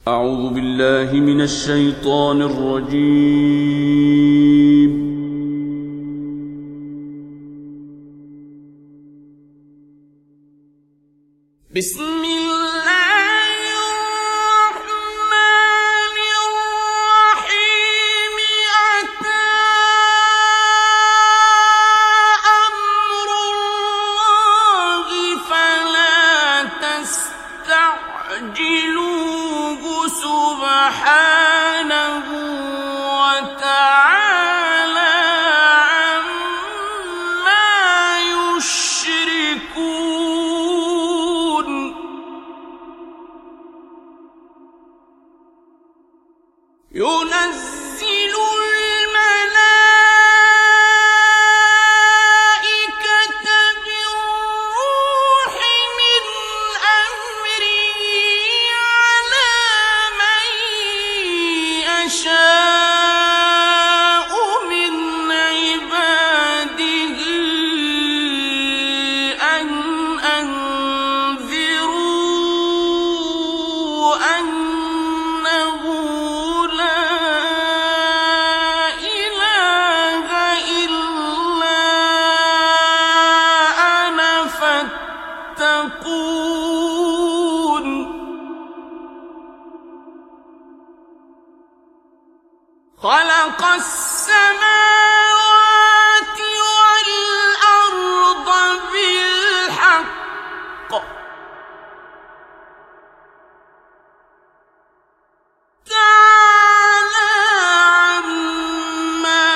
أعوذ بالله من الشيطان الرجيم. بسم الله الرحمن الرحيم. أتى أمر الله فلا تستعجلوه سبحانه وتعالى عما يشركون. ينزل الملائكة بالروح من أمره على من يشاء من عباده أن أنذروا أنه لا إله إلا أنا فاتقون. خلق السماوات والأرض بالحق تعالى عما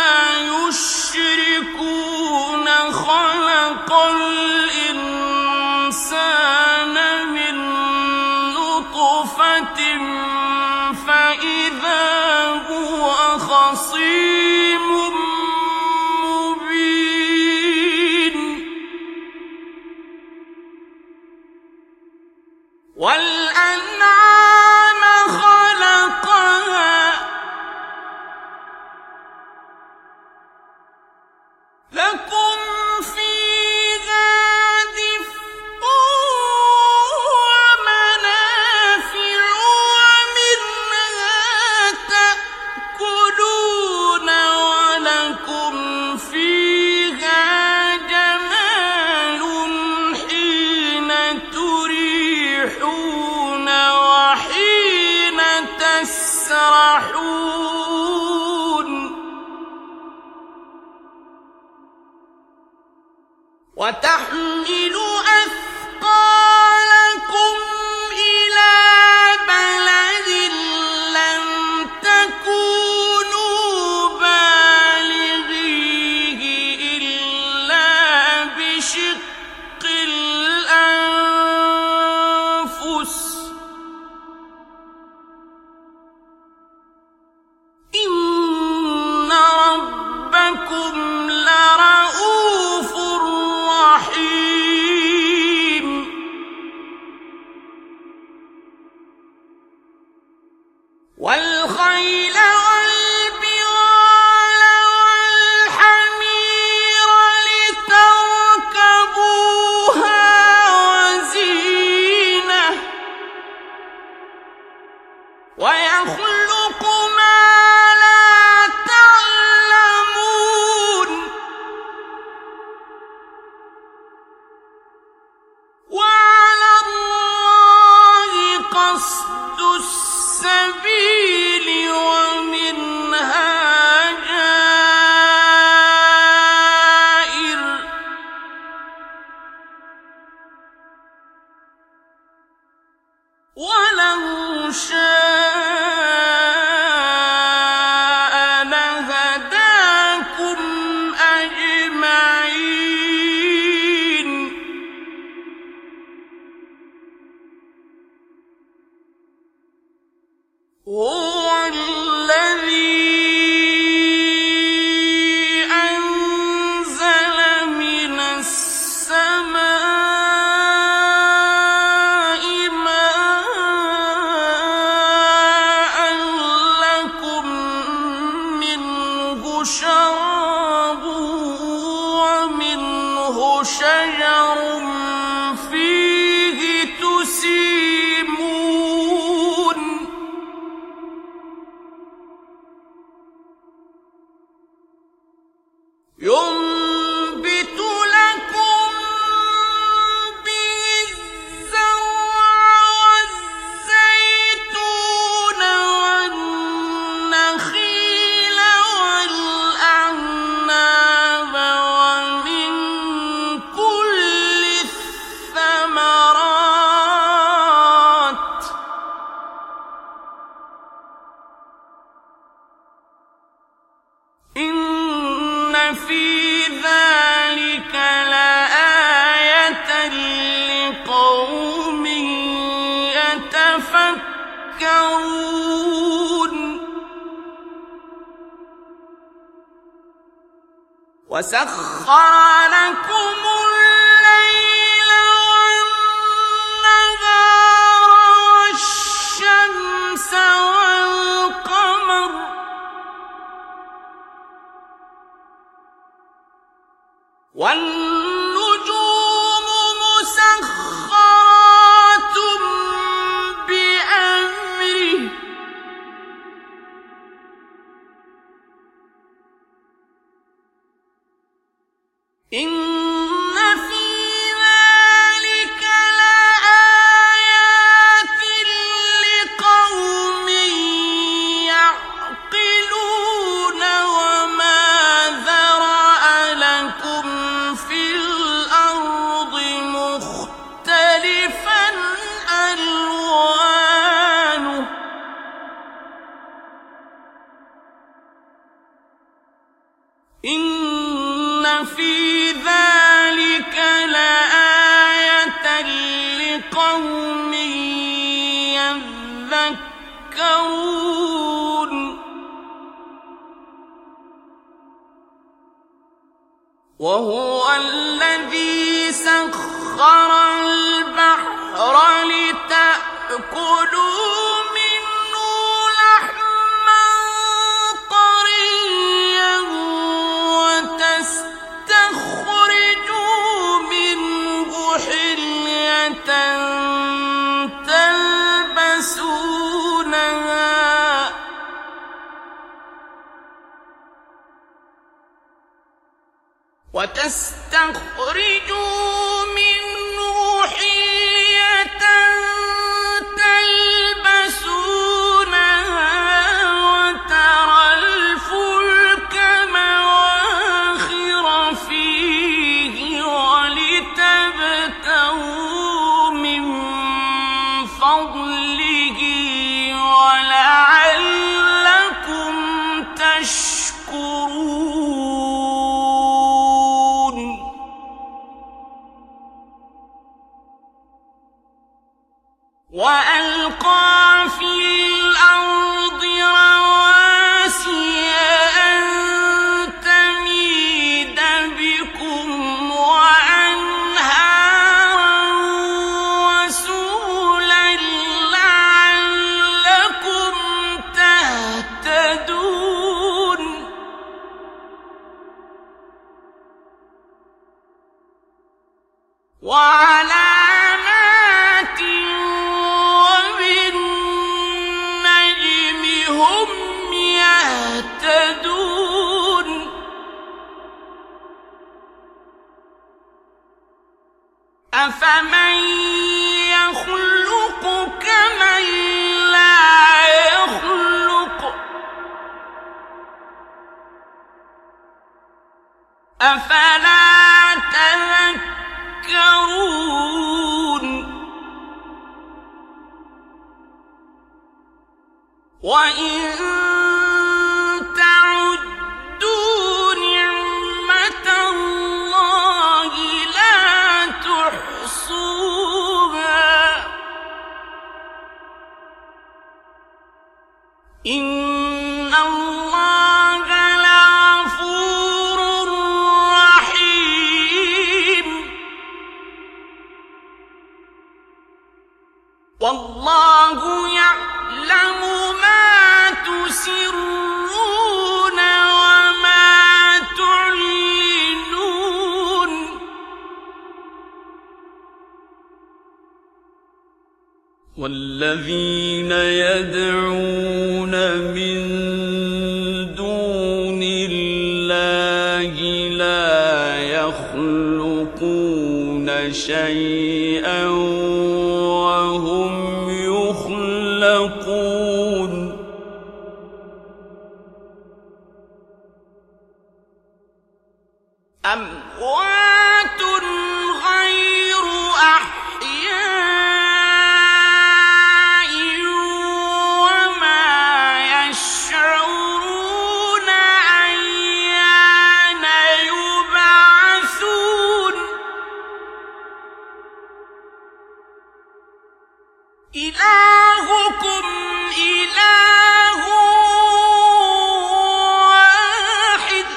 يشركون. خلق الإنسان من نطفة فإذا هو خصيم مبين. والأنعام خلقها لكم فيها دفء ومنافع ومنها تأكلون ولكم فيها جمال حين تريحون وحين تسرحون. وتحمل أثقالكم إلى بلد لم تكونوا بالغيه إلا بشق الأنفس. إن ربكم لرؤوف رحيم. والخيل والبغال والحمير لتركبوها وزينة ويخلق ما لا تعلمون. وعلى الله قصد السبيل ومنها جائر. ولو شاء لهداكم أجمعين. هو الذي أنزل من السماء ماء لكم منه شراب ومنه شجر فيه تسيمون. وسخر لكم الليل والنهار والشمس والقمر والنجوم مسخرات بأمره إن في ذلك لآيات لقوم يعقلون وما ذرأ لكم في الأرض مختلفا ألوانه إن في ذلك لآية لقوم يذكرون وهو الذي سخر البحر لتأكلوا منه لحما طريا وتستخرجوا منه حلية تلبسونها وترى الفلك مواخر فيه ولتبتغوا من فضله ولعلكم تشكرون وألقى في الأرض رواسي أن تميد بكم وأنهارا وسبلا لعلكم تهتدون وعلامات وبالنجم هم يهتدون أفمن يخلق كمن لا يخلق أفلا تذكرون وإن تعدوا نعمة الله لا تحصوها إن الله لغفور رحيم والله يعلم ما تسرون وما تعلنون والذين يدعون من دون الله لا يخلقون شيئا وهم يخلقون أموات غير أحياء وما يشعرون أيان يبعثون إلهكم إله واحد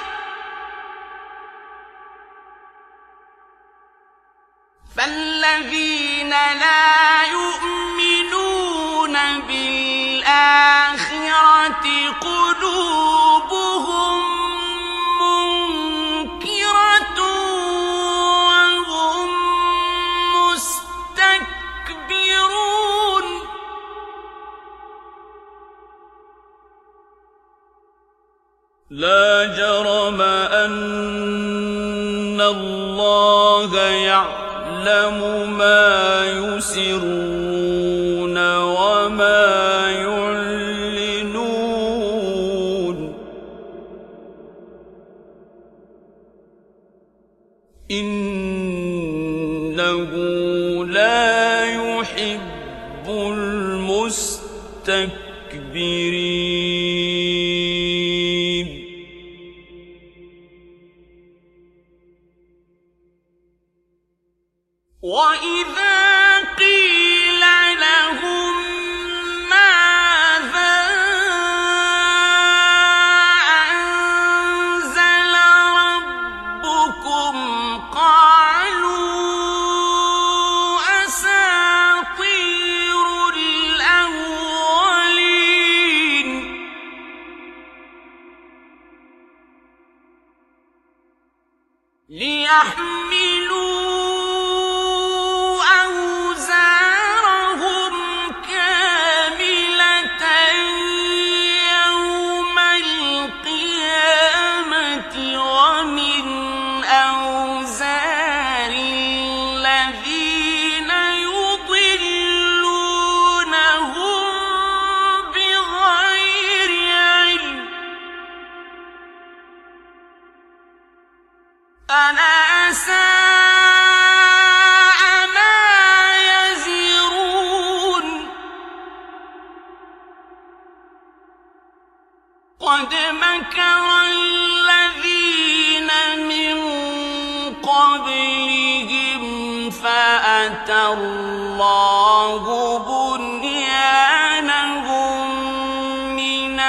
فالذين لا يؤمنون بالآخرة قلوبهم منكرة وهم مستكبرون لا جرم أن الله يعلم ما يسرون وما يعلنون إنه لا يحب المستكبرين وإذا قيل لهم ماذا أنزل ربكم قالوا أساطير الأولين ليحملوا أوزارهم كاملة يوم القيامة ومن أوزار الذين يضلونهم بغير علم ألا ساء ما يزرون قد مكر الذين من قبلهم فأتى الله بنيانهم من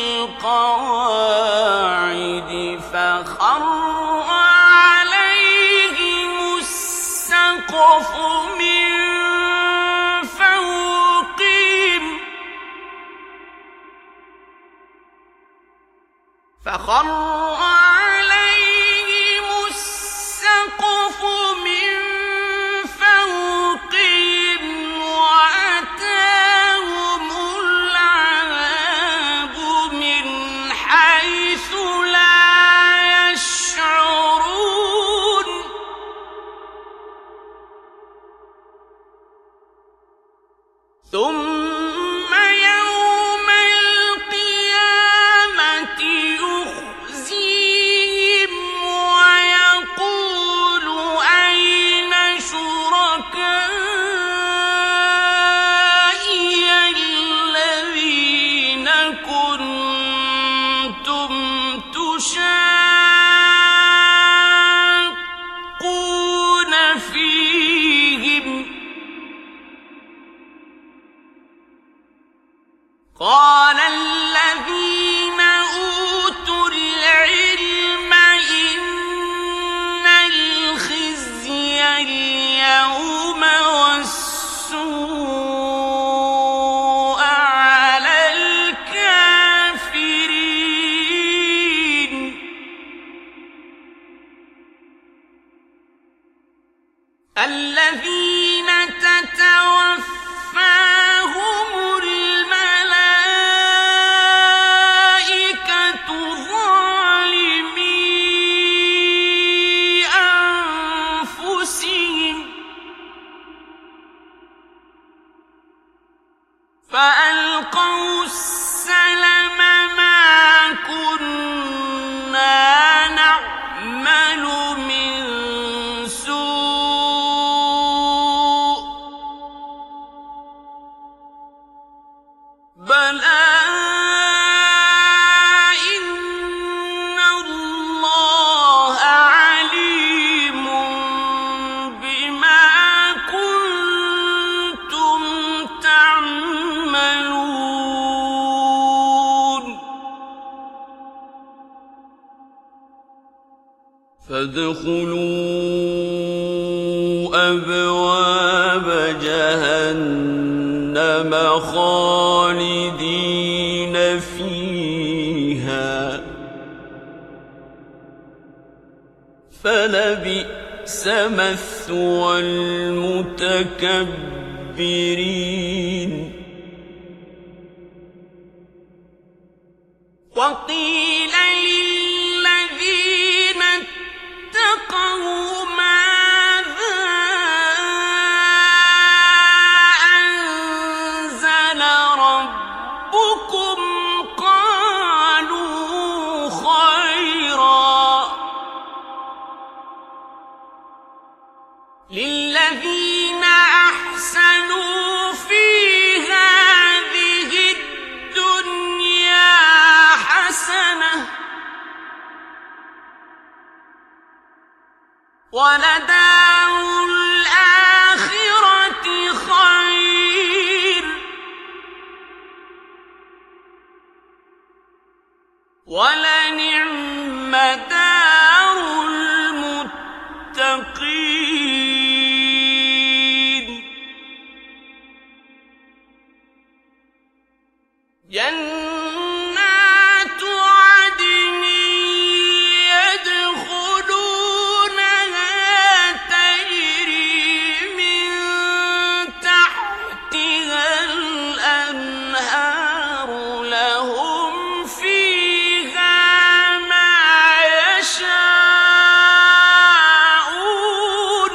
القواعد فخر عليهم السقف من فوقهم وأتاهم العذاب من حيث لا يشعرون ثم يوم القيامة يخزيهم ويقول أين شركائي الذين كنتم تشاقون فيهم قال الذين أوتوا العلم إن الخزي اليوم والسوء على الكافرين الذين تتوفاهم الملائكة ظالمي أنفسهم فألقوا السلم ما كنا نعمل من سوء بلى إن الله عليم بما كنتم تعملون ادخلوا أبواب جهنم خالدين فيها فلبئس مثوى المتكبرين وقيل للذين اتقوا ماذا أنزل ربكم قالوا خيرا للذين أحسنوا في هذه الدنيا حسنة ولدار الآخرة خير ولنعم دار المتقين جنات عدن يدخلونها تجري من تحتها الأنهار لهم فيها ما يشاءون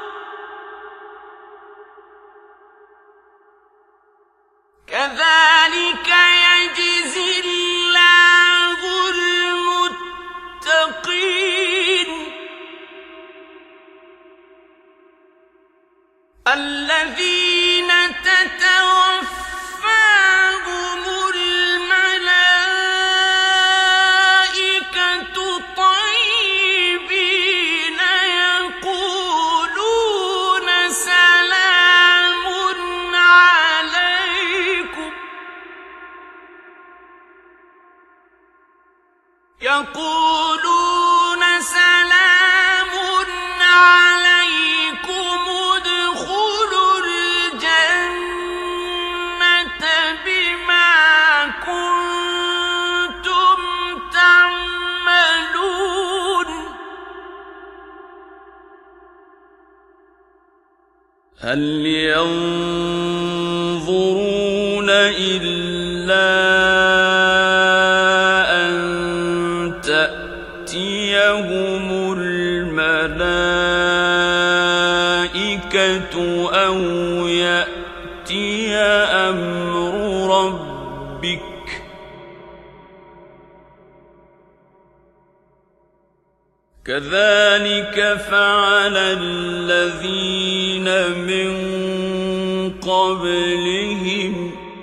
كذلك يجزي الله المتقين الذين تتوفاهم الملائكة طيبين يقولون سلام عليكم ادخلوا الجنة بما كنتم تعملون هل ينظرون إلا أن تأتيهم الملائكة أو يأتي أمر ربك كذلك فعل الذين من قبلهم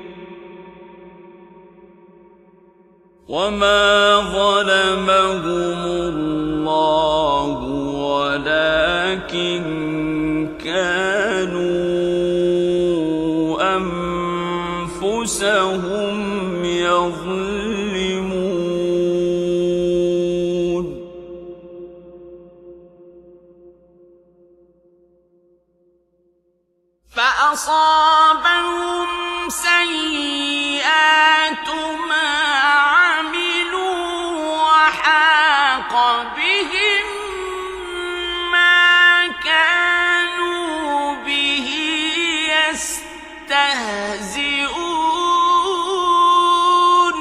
وما ظلمهم الله ولكن كانوا أنفسهم يظلمون فأصابهم سيئات ما عملوا وحاق بهم ما كانوا به يستهزئون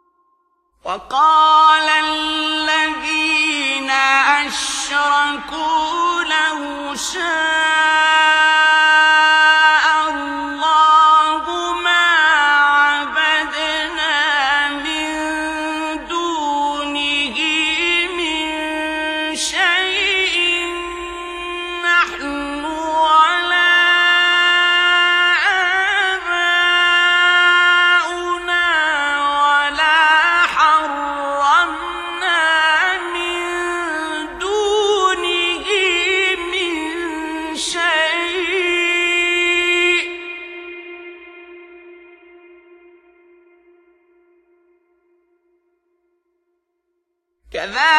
وقال الذين أشركوا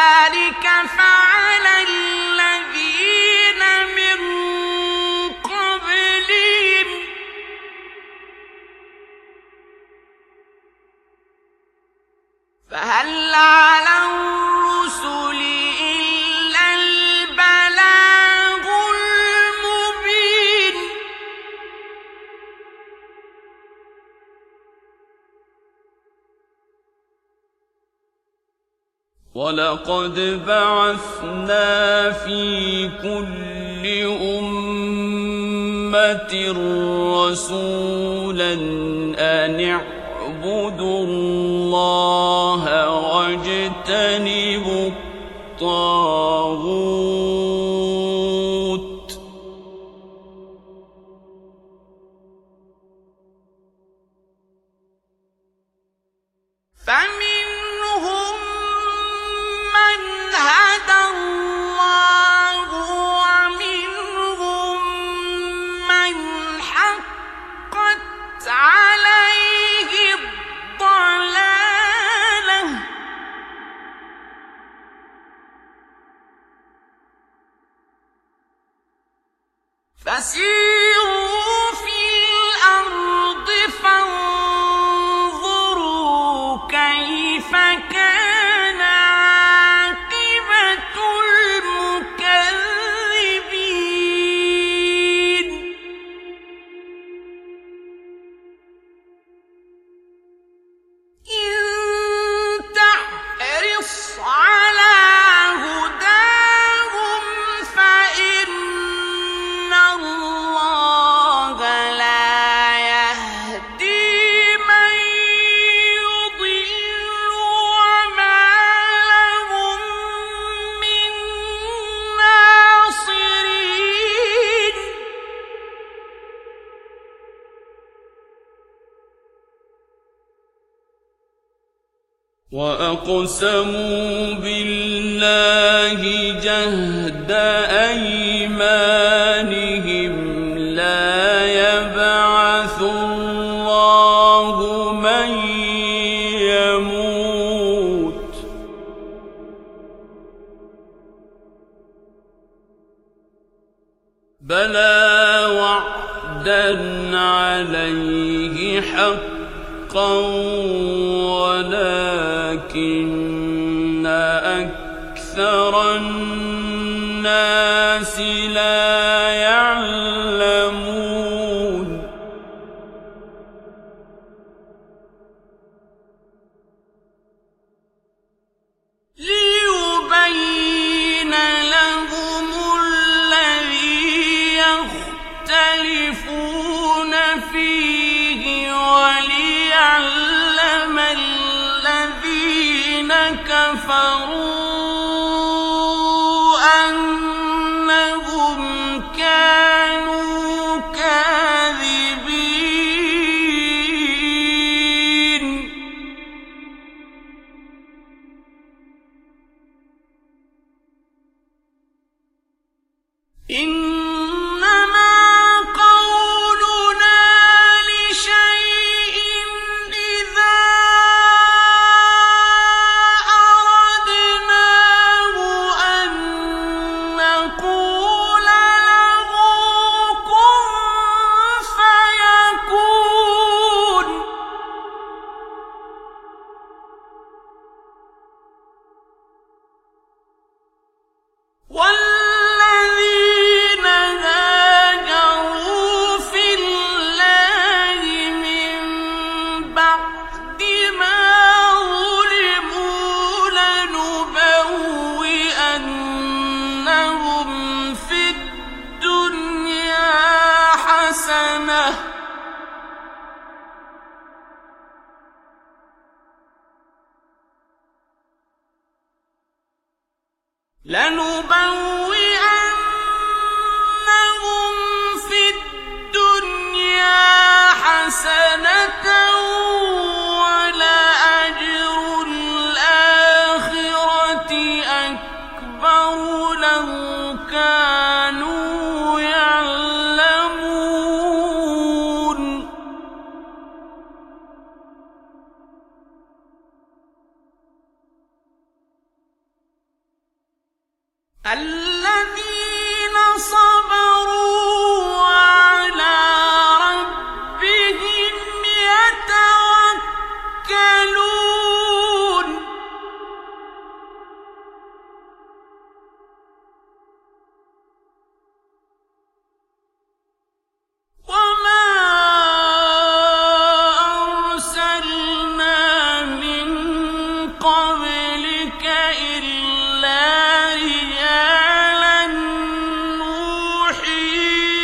كذلك فعل الذين من قبلهم فهل على الرسل إلا البلاغ المبين ولقد بعثنا في كل أمة رسولا أن اعبدوا الله واجتنبوا الطاغوت فمنهم من هدى الله ومنهم من حقت عليه الضلالة فسيروا في الأرض فانظروا كيف كان عاقبة المكذبين إن تحرص على هداهم فإن الله لا يهدي من يضل وما لهم من ناصرين وأقسموا بالله جهد أيمانهم لا يبعث الله من يموت بلى وعدا عليه حقا ولكن أكثر الناس لا يعلمون ليبين لهم الذي يختلفون فيه وليعلم الذين كفروا أنهم كانوا كاذبين إنما قولنا لشيء إذا أردناه أن نقول له كن فيكون والذين هاجروا في الله من بعد ما ظلموا لنبوئنهم في الدنيا حسنة في الدنيا حسنة ولأجر الآخرة أكبر لو كانوا يعلمون الذين صبروا وعلى ربهم يتوكلون وما أرسلنا من قبلك إلا رجالا نوحي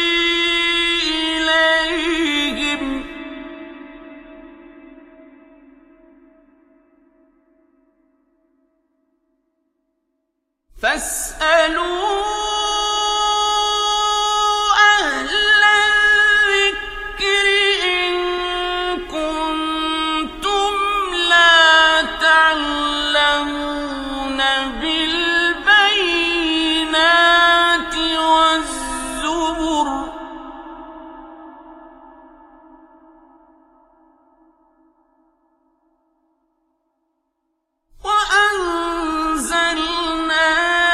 إليهم فاسألوا أهل الذكر إن كنتم لا تعلمون بالبينات والزبر وأنزلنا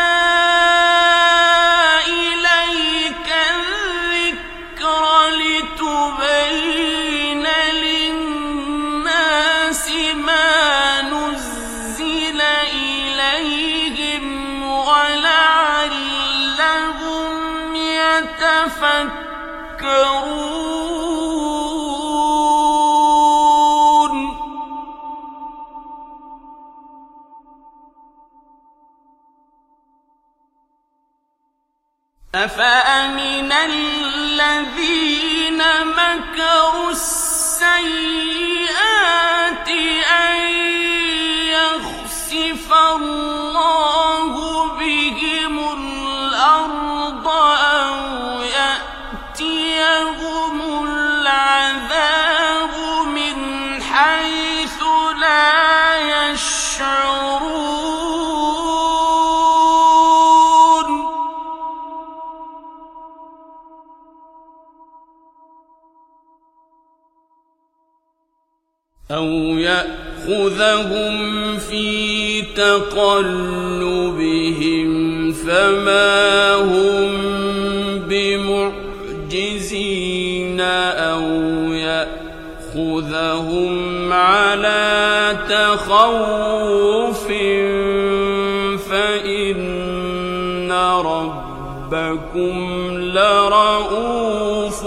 إليك الذكر لتبين للناس ما نزل إليهم ولعلهم يتفكرون أفأمن الذين مكروا السيئات أن يخسف الله بهم الأرض أو يأتيهم العذاب من حيث لا يشعرون أو يأخذهم في تقلبهم فما هم بمعجزين أو يأخذهم على تخوف فإن ربكم لرؤوف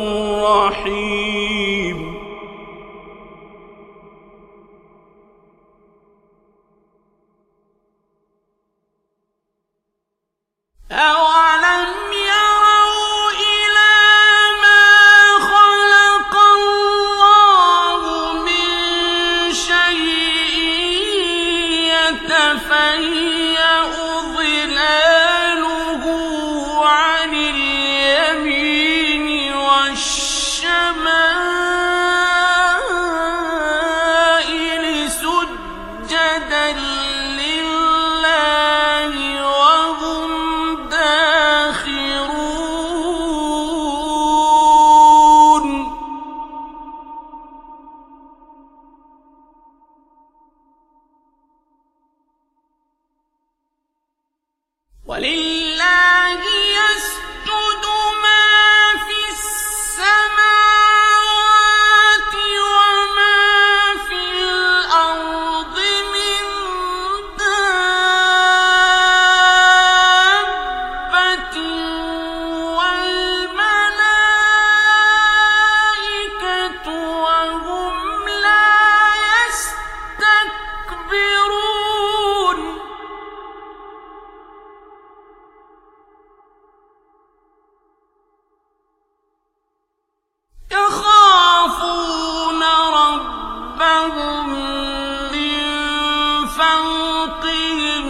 رحيم أَوَلَمْ يَرَوْا إِلَى مَا خَلَقَ اللَّهُ مِن شَيْءٍ يَتَفَيَّأُ ظِلَالُهُ عَنِ الْيَمِينِ وَالشَّمَائِلِ سُجَّدًا لِّلَّهِ وَهُمْ دَاخِرُونَ وَلِلَّهِ يَسْجُدُ مَا فِي السَّمَاوَاتِ وَمَا فِي الْأَرْضِ مِن دَابَّةٍ وَالْمَلَائِكَةُ وَهُمْ لَا يَسْتَكْبِرُونَ يخافون ربهم من فوقهم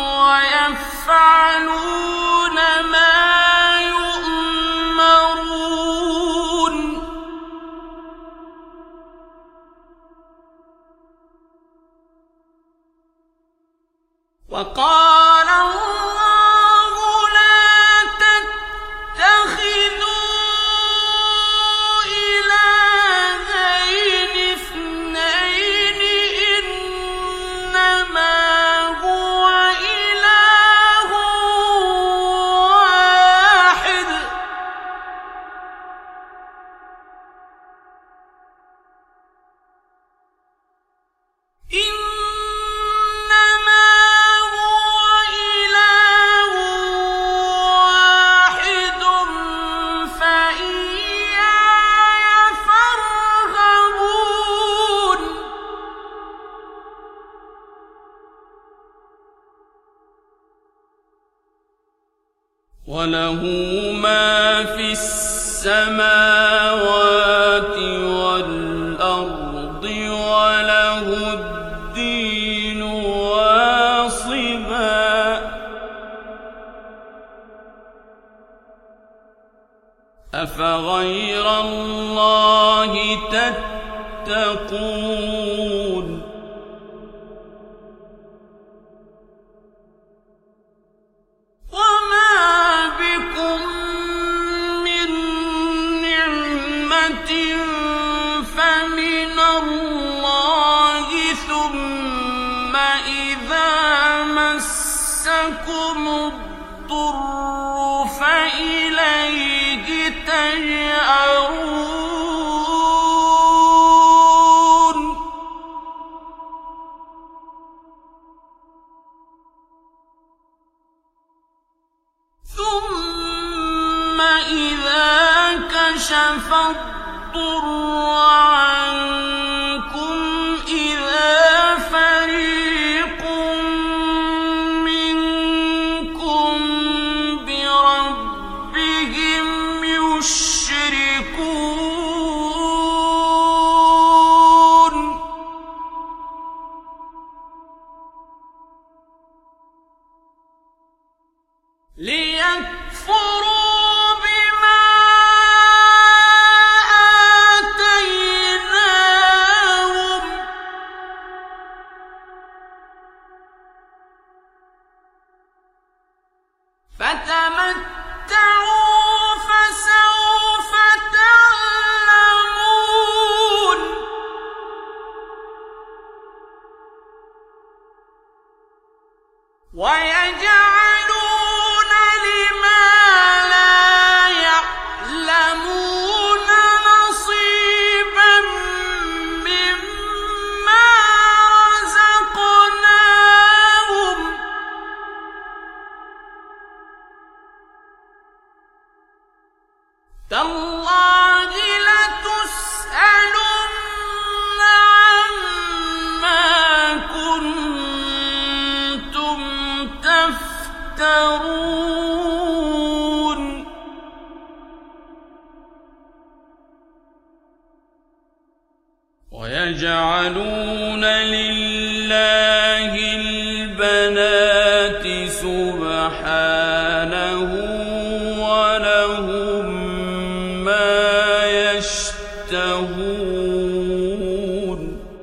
ويفعلون ما يؤمرون وقال الله لا تتخذوا إلهين اثنين إنما هو إله وله ما في السماوات والأرض وله الدين واصبا أفغير الله تتقون كشف الضر عنكم إذا فريق منكم بربهم يشركون ليكفروا فتمتعوا فسوف تعلمون ويجعلون لما لا يعلمون نصيبا مما رزقناهم تالله لتسألن عما كنتم تفترون ويجعلون لله البنات سبحانه ولهم ما يشتهون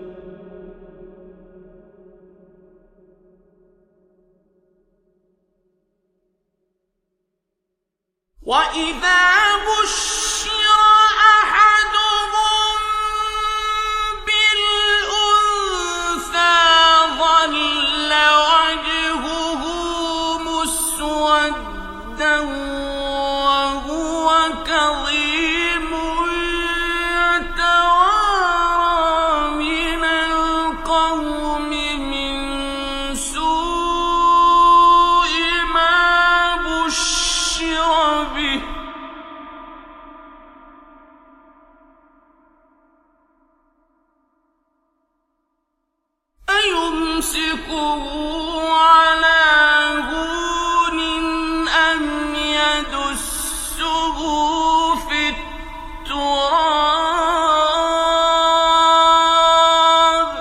وإذا بشر أحدهم بالأنثى ظل وجهه مسودا وهو كظيم يتوارى من القوم من سوء ما بشر به أيمسكه على هون أم يدسه في التراب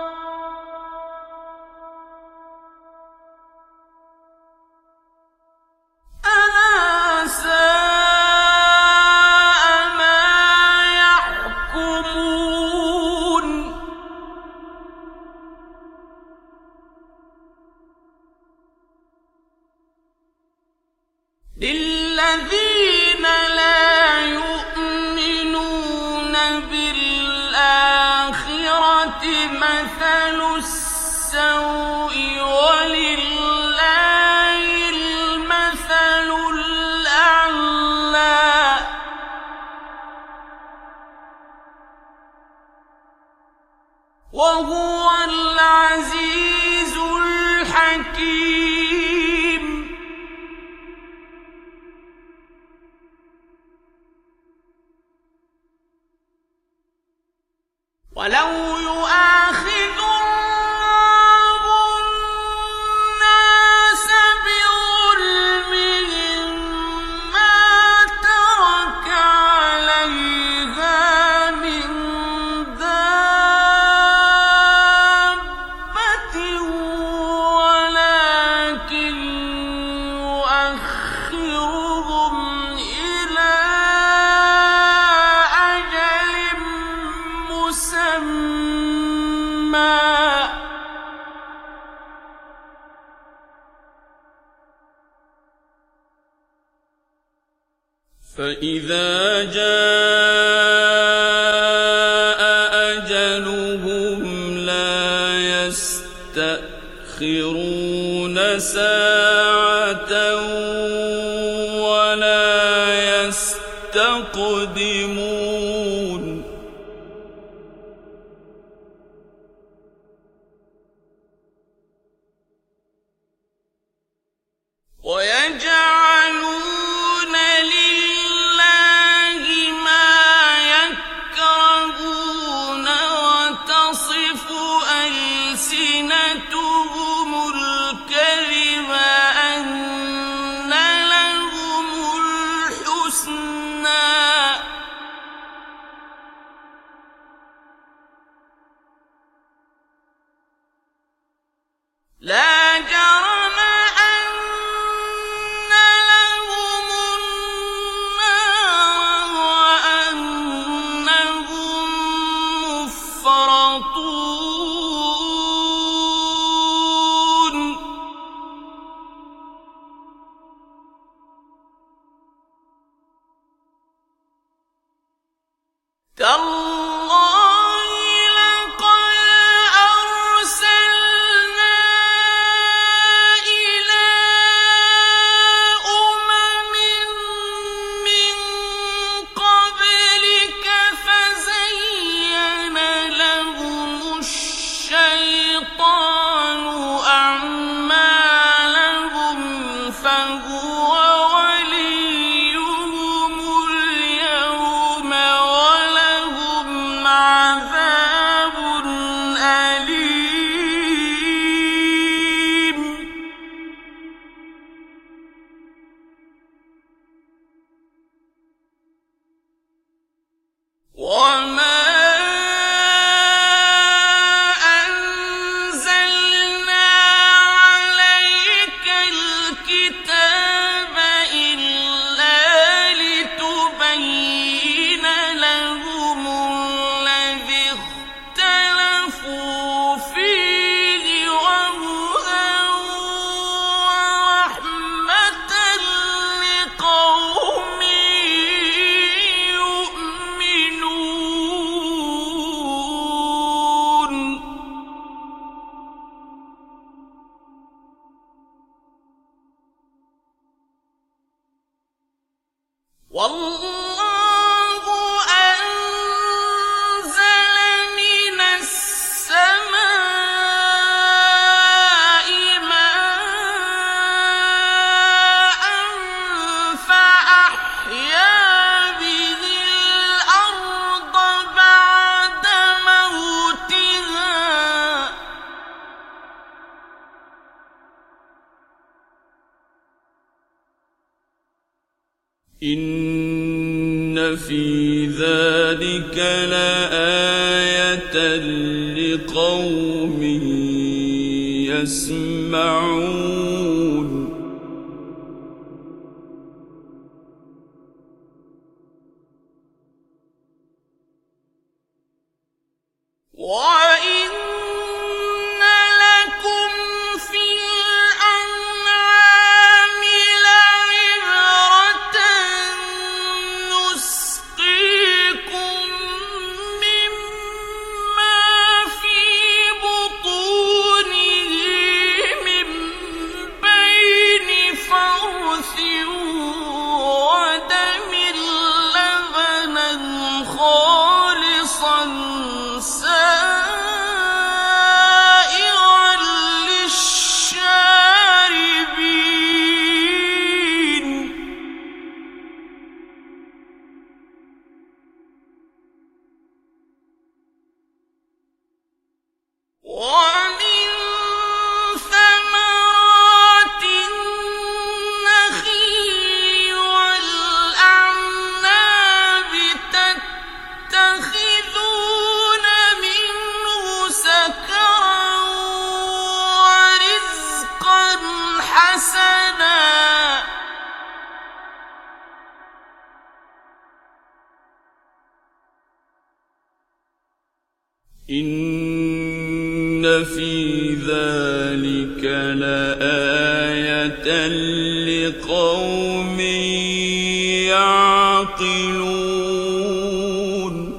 ألا ساء ما يحكمون للذين لا يؤمنون بالآخرة مثل السوء ولله المثل الأعلى وهو العزيز الحكيم فإذا جاء أجلهم لا يستأخرون ساعة ولا يستقدمون ويجعلون لله ما يكرهون وتصف ألسنتهم الكذب أن لهم الحسنى لا جرم أن لهم النار وأنهم مفرطون تالله لقد أرسلنا إلى أمم من قبلك فزين لهم الشيطان أعمالهم فهو وليهم اليوم ولهم عذاب أليم وما أنزلنا عليك الكتاب إلا لتبين لهم الذي اختلفوا فيه وهدى ورحمة لقوم يؤمنون والله أنزل من السماء ماء فأحيا به الأرض بعد موتها إن في ذلك لآية لقوم يسمعون وإن لكم في الأنعام لعبرة نسقيكم مما في بطونه من بين فرث ودم لبنا خالصا سائغا للشاربين ومن ثمرات النخيل والأعناب تتخذون منه سكرا ورزقا حسنا إن في ذلك لآية لقوم يعقلون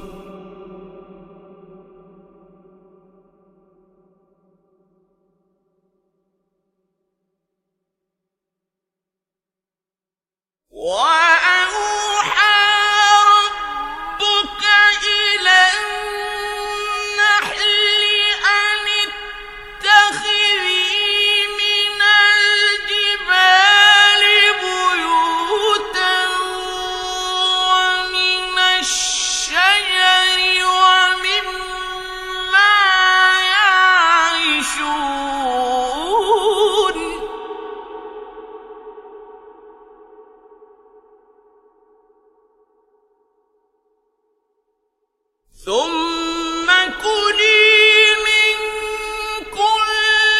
ثم كلي من كل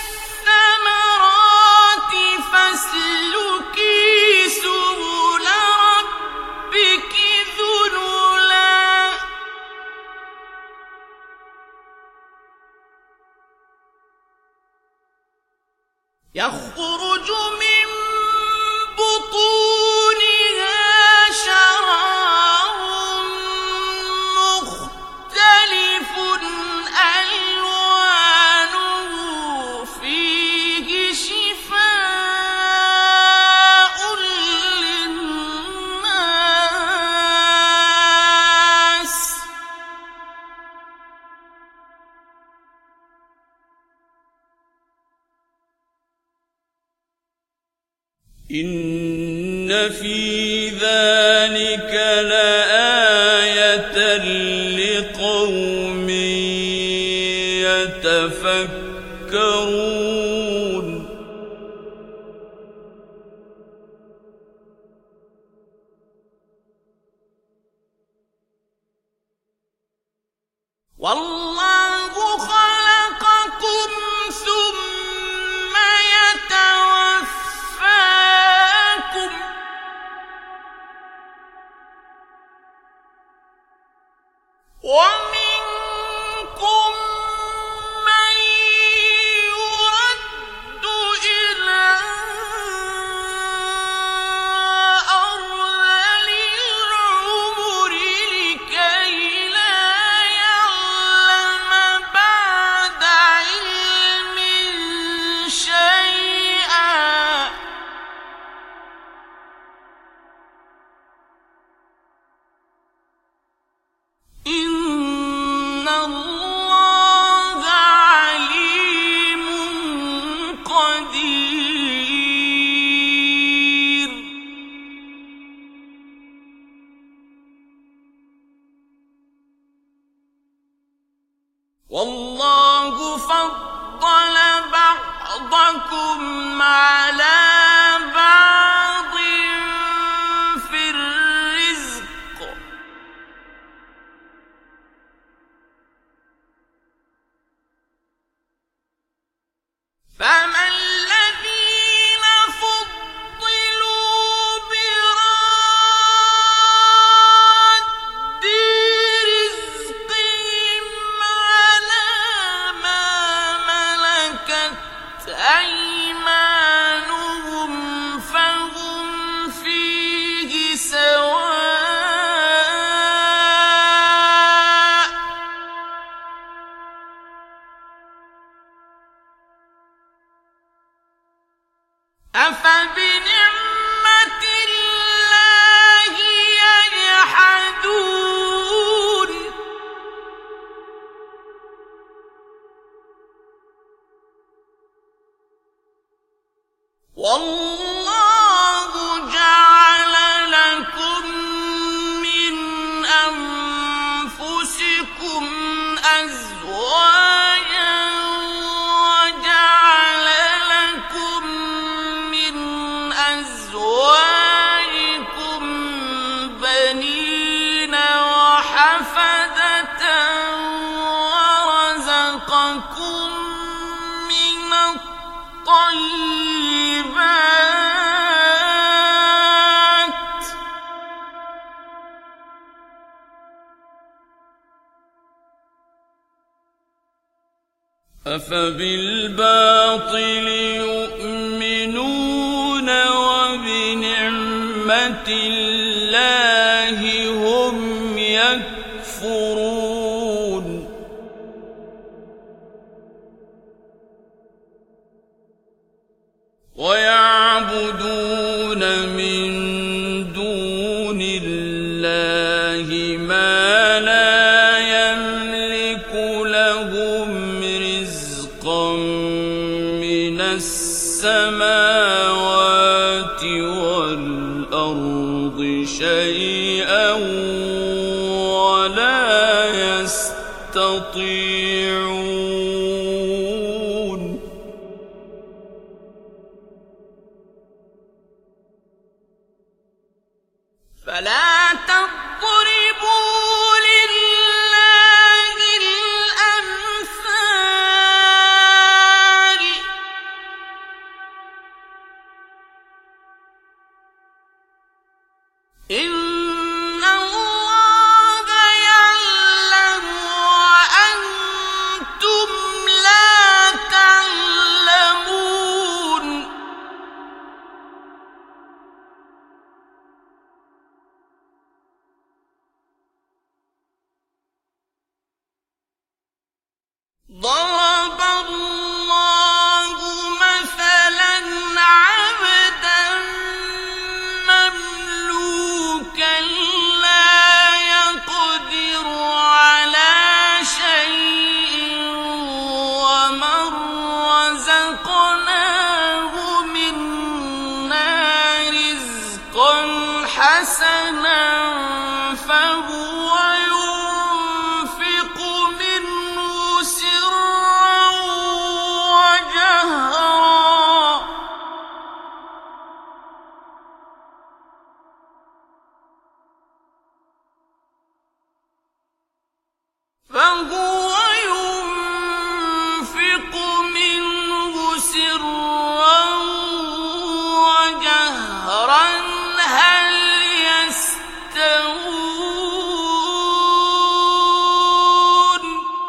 الثمرات فاسلكي سبل ربك ذللا يخرج من بطونها شراب مختلف ألوانه فيه شفاء للناس إن في ذلك لآية لقوم يتفكرون والله خلقكم ثم يتوفاكم ومنكم من يرد إلى أرذل العمر لكي لا يعلم بعد علم شيئا إن الله عليم قدير والله فضل بعضكم على بعض في الرزق فما الذين فضلوا براد رزقهم على ما ملكت أيمانهم فهم فيه سواء أفبنعمة الله يجحدون والله جعل لكم من أنفسكم أزواجا وجعل لكم من أزواجكم بنين وحفدة ورزقكم من الطيبات أفبالباطل يؤمنون وبنعمة نعمة الله هم يكفرون ويعبدون من دون الله ما لا يملك لهم رزقا من السماوات والأرض شيئا ولا يستطيعون فلا تضربوا لله الأمثال إن الله يعلم وأنتم لا تعلمون ضرب الله مثلا عبدا مملوكا لا يقدر على شيء ومن رزقناه منا رزقا حسنا فهو ينفق منه سرا وجهرا هل يستوون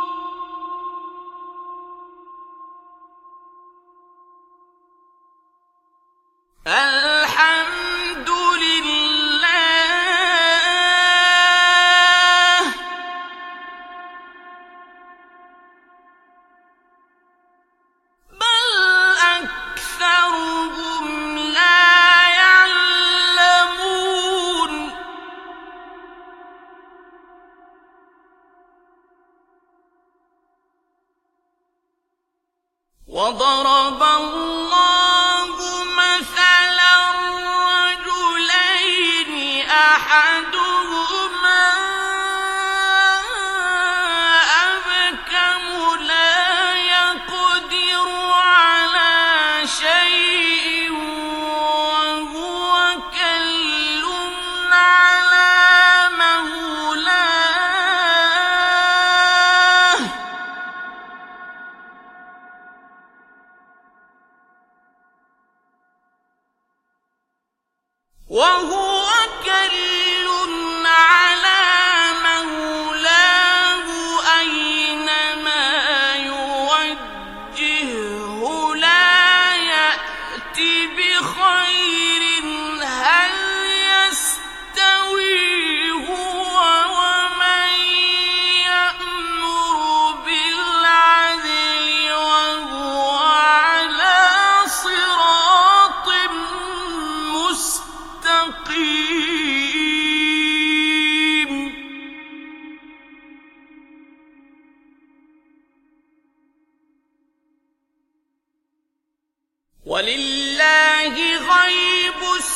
الحمد لله بل أكثرهم لا يعلمون وضرب الله مثلا رجلين أحدهما أبكم لا يقدر على شيء وهو كل على مولاه أينما يوجهه لا يأتي بخير هل يستوي هو ومن يأمر بالعدل وهو على صراط مستقيم ولله غيب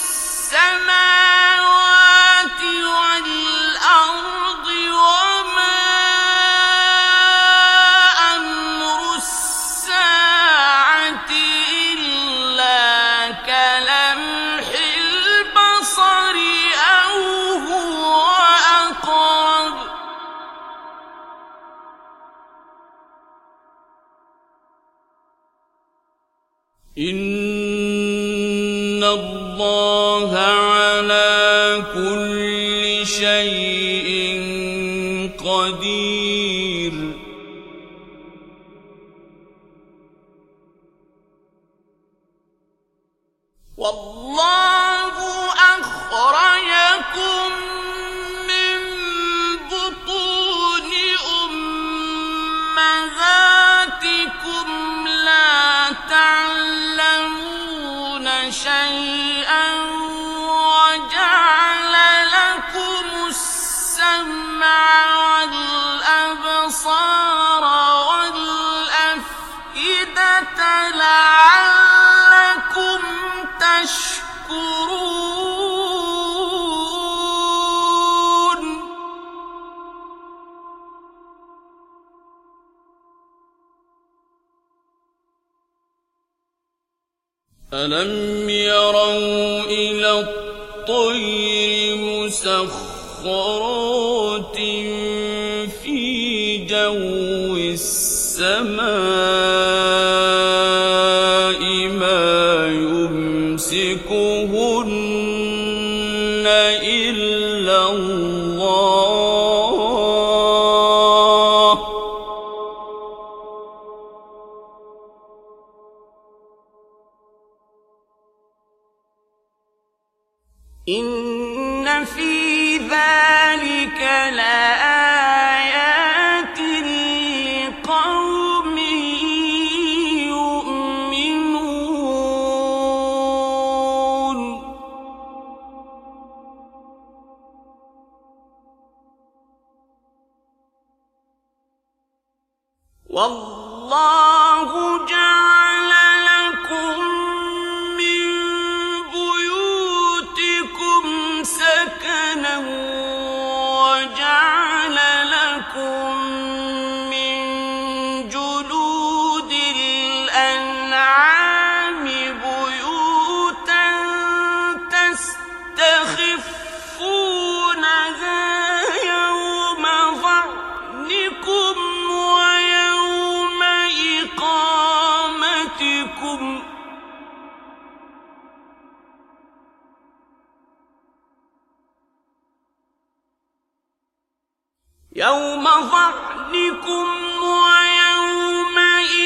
السماوات والأرض وما أمر الساعة إلا كلمح البصر أو هو أقرب إن الله على كل شيء قدير والله أخرجكم شيئا وجعل لكم السمع والأبصار والأفئدة لعلكم تشكرون. ألم يروا إلى الطير مسخرات في جو السماء ما يمسكهن إلا الله إن في ذلك لآيات لقوم يؤمنون. والله جعل لكم من بيوتكم سكنا وجعل لكم من جلود الأنعام بيوتا تستخفونها يوم ظعنكم ويوم إقامتكم ويوم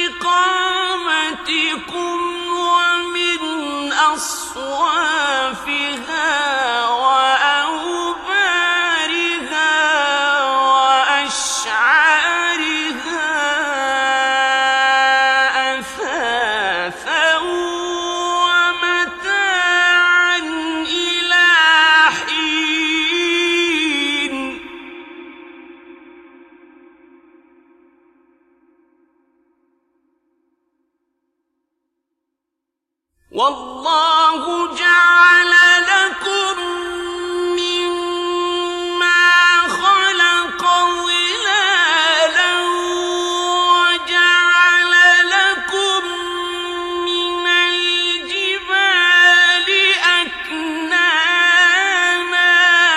إقامتكم ومن أصوافها وأوبارها وأشعارها أثاثا ومتاعا إلى حين. والله جعل لكم مما خلق ظلالا وجعل لكم من الجبال أكنانا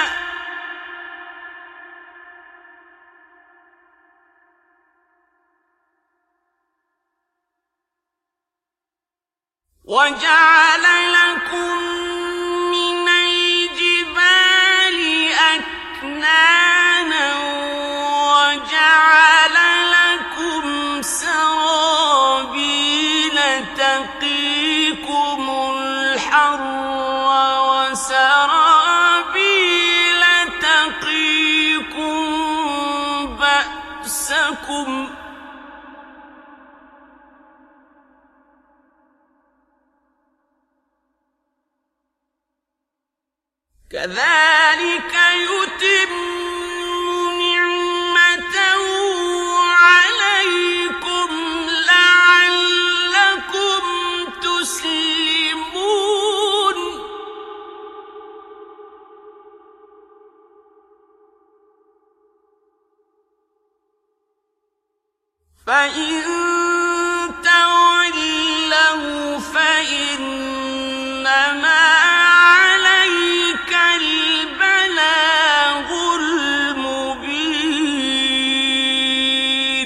وجعل لكم من الجبال أكنانا وجعل لكم سرابيل تقيكم الحر وسرابيل تقيكم بأسكم كذلك يتم نعمته عليكم لعلكم تسلمون. فإن تولوا فإنما عليك البلاغ المبين.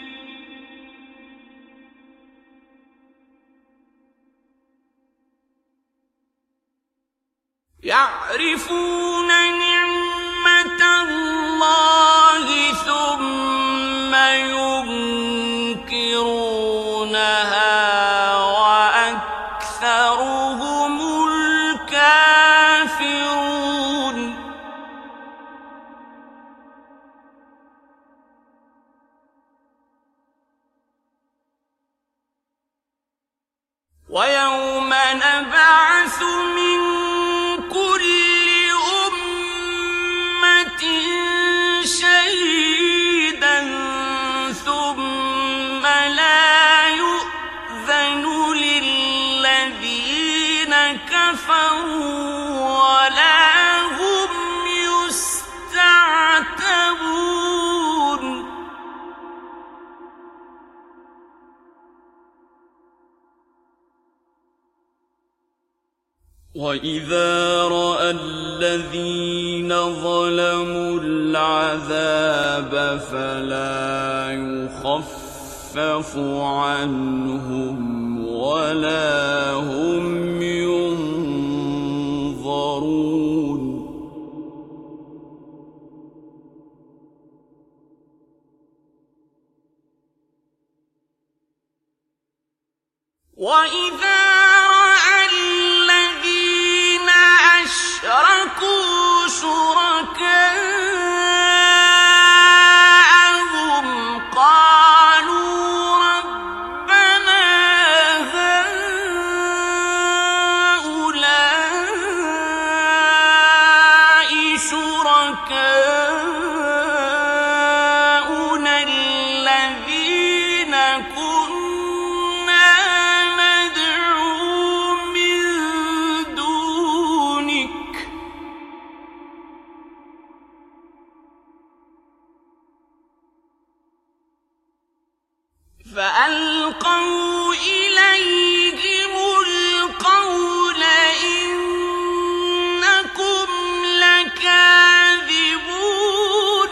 يعرفون نعمة الله ثم ينكرونها وأكثرهم الكافرون. ويوم نبعث كفروا ولا هم يستعتبون وإذا رأى الذين ظلموا العذاب فلا يخفف عنهم ولا هم ينظرون وإذا رأى الذين أشركوا شركاءهم قالوا ربنا هؤلاء شركاؤنا الذين كنا ندعو من دونك فألقوا إليهم القول إنكم لكاذبون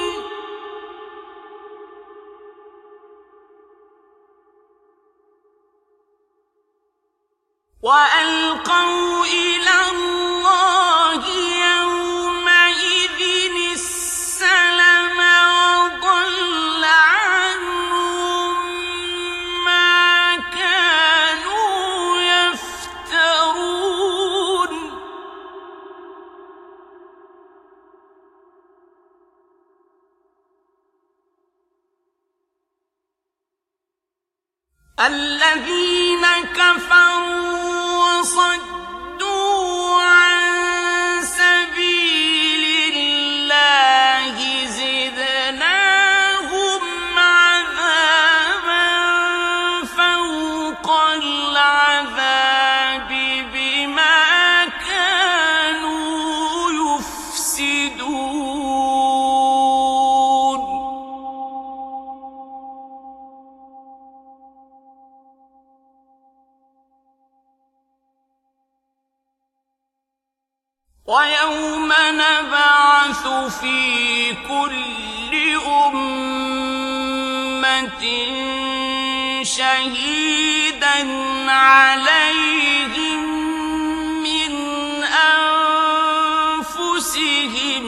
وألقوا إلى الله يومئذ السلم وضل عنهم ما كانوا يفترون الذين كفروا وصدوا عن سبيل الله زدناهم عذابا فوق العذاب بما كانوا يفسدون ويوم نبعث في كل أمة شهيدا عليهم من أنفسهم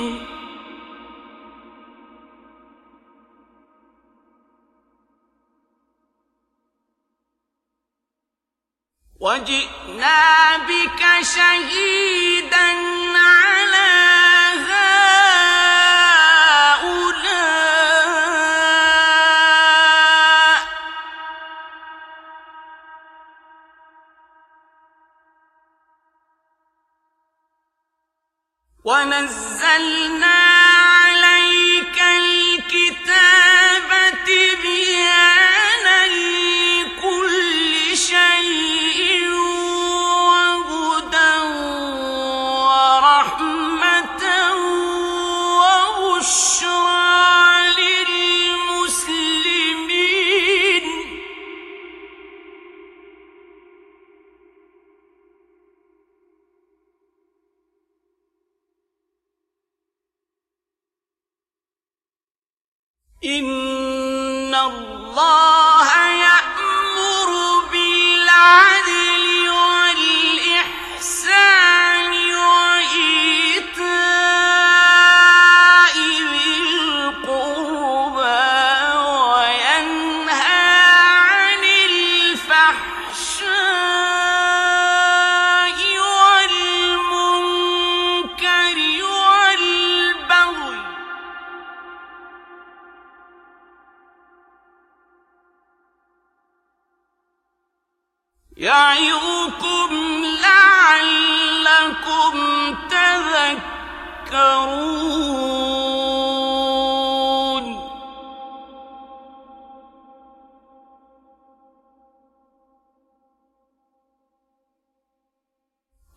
وجئنا بك شهيدا على هؤلاء ونزلنا عليك الكتاب تبيانا لكل شيء وهدى ورحمة وبشرى للمسلمين إن الله يأمر بالعدل والإحسان وإيتاء ذي القربى وينهى عن الفحشاء والمنكر والبغي يعظكم لعلكم تذكرون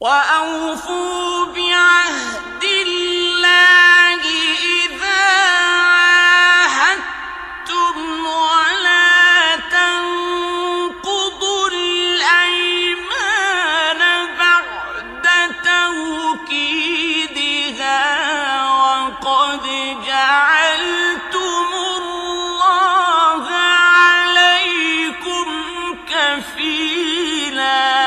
وأوفوا بعهد الله إذا عاهدتم ولا تنقضوا الأيمان بعد توكيدها وقد جعلتم الله عليكم كفيلا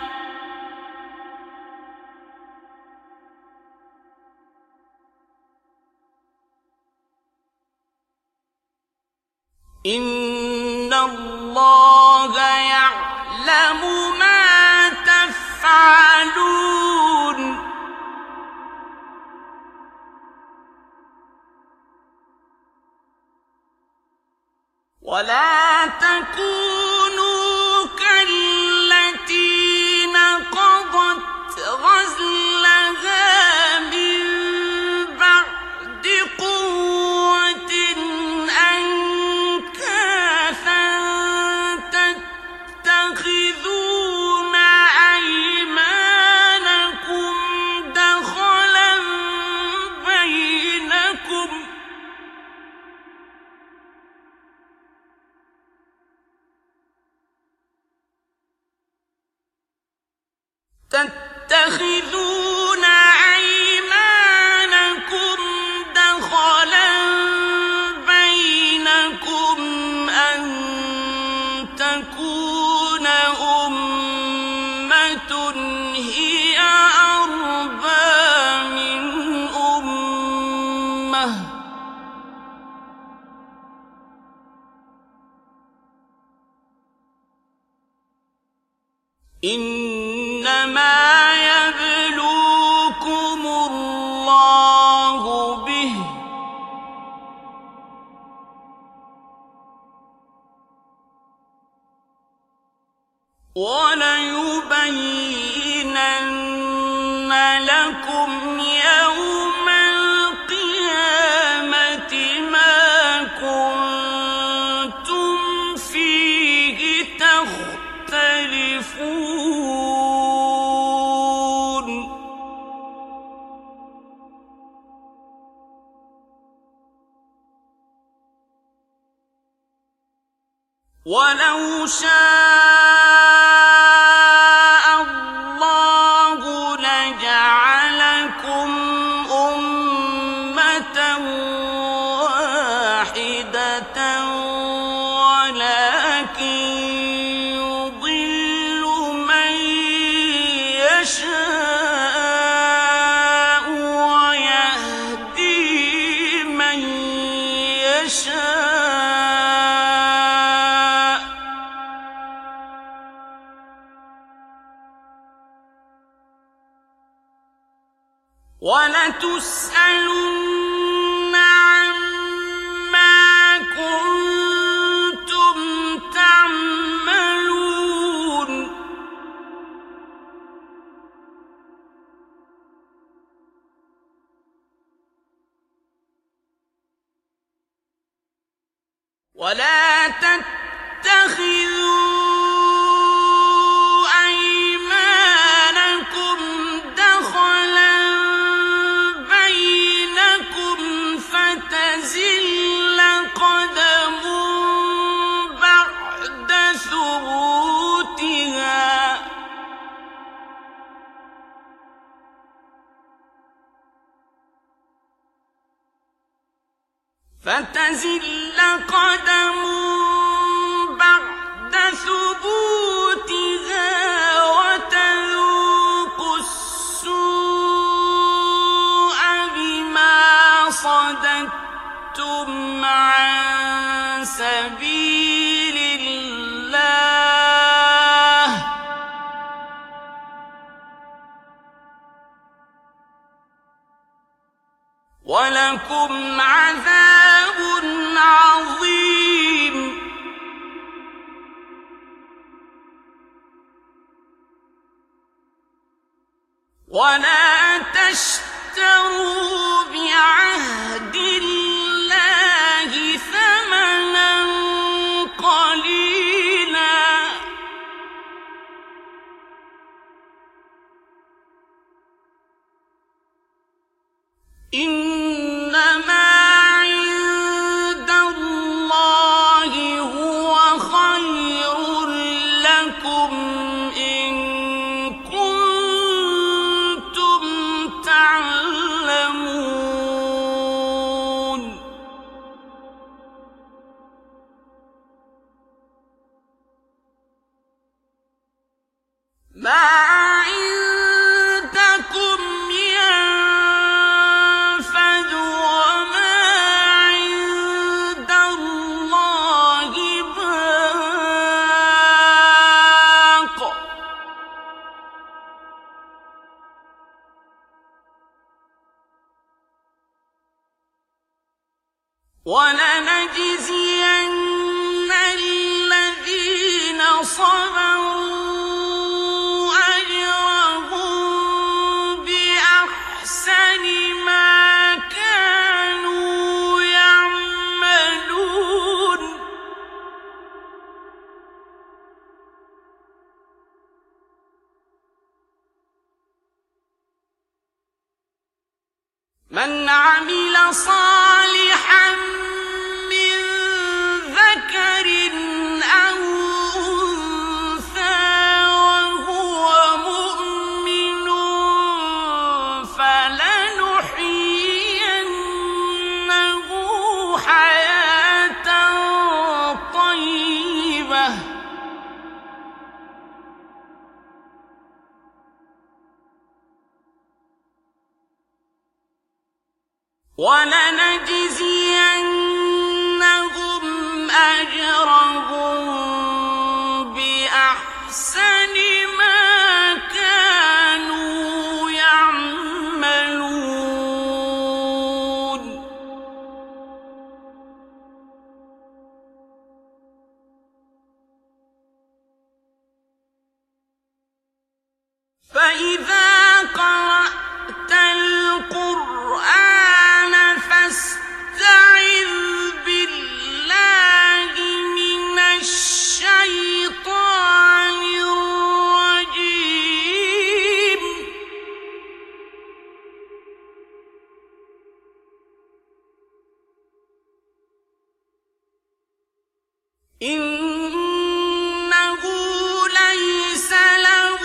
إن الله يعلم ما تفعلون ولا تكونوا كالتي نقضت غزلها من بعد قوة أنكاثا تتخذون أيمانكم دخلا بينكم أن تكون أمة هي أربى من أمة إنما يبلوكم الله به وليبينن لكم يوم القيامة ما كنتم فيه تختلفون ولو شاء الله لجعلكم أمة واحدة ولكن يضل من يشاء ويهدي من يشاء ولتسألن عما كنتم تعملون ولا تتخذوا أيمانكم دخلا بينكم فتزل قدم بعد ثبوتها وتذوقوا السوء بما صددتم عن سبيل الله ولكم عذاب عظيم ولا تشتروا بعهد الله ثمنا قليلا إنما عند الله هو خير لكم إن كنتم تعلمون ما عندكم ينفد وما عند الله باق ولنجزين الذين صبروا أجرهم بأحسن ما كانوا يعملون من عمل صالحا من ذكر أو أنثى وهو مؤمن فلنحيينه حياة طيبة ولنجزينهم أجرهم بأحسن ما كانوا يعملون فإذا قرأت القرآن فاستعذ بالله من الشيطان الرجيم إنه ليس له